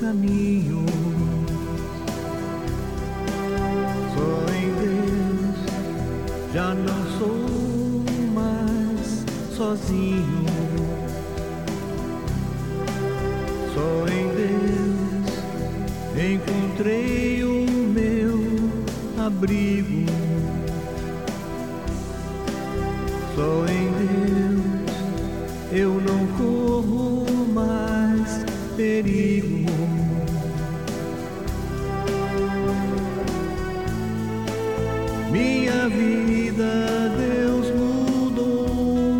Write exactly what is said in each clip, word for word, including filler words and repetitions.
caminho. Só em Deus já não sou mais sozinho. Só em Deus encontrei o meu abrigo. Só em Deus eu não corro mais perigo. Minha vida Deus mudou.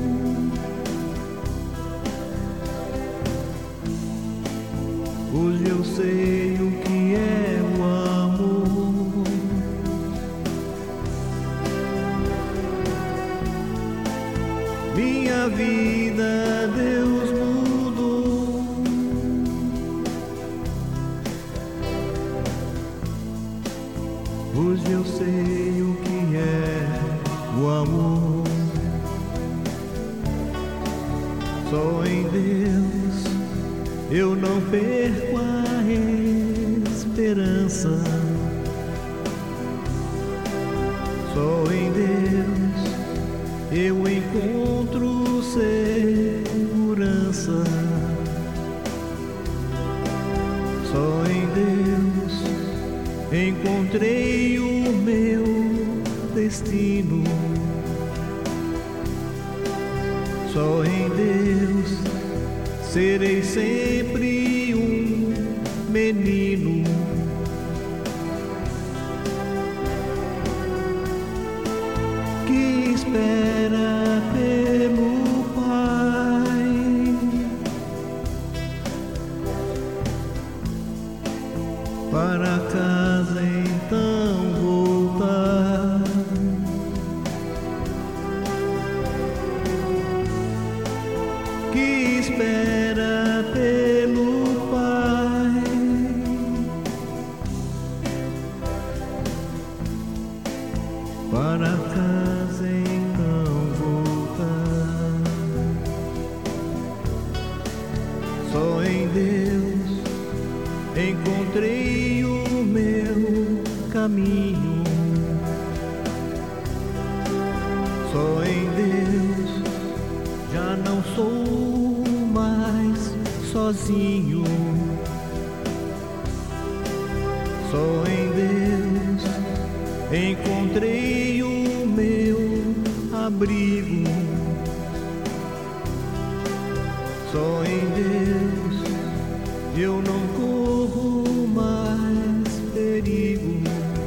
Hoje eu sei o que é o amor. Minha vida Deus mudou. Hoje eu sei o que é o amor. Só em Deus eu não perco a esperança. Só em Deus eu encontro segurança. Só em Deus encontrei o meu destino. Só em Deus serei sempre um menino. Que espera pelo Pai para casa então voltar. Que espera pelo Pai para casa então voltar. Só em Deus encontrei o meu caminho. Só em Deus já não sou mais sozinho. Só em Deus encontrei o meu abrigo. Só em Deus eu não corro mais perigo.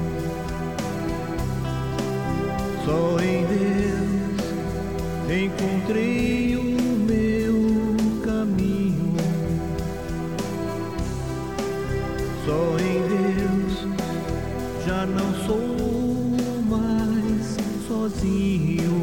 Só em Deus encontrei o meu caminho. Só em Deus já não sou mais sozinho.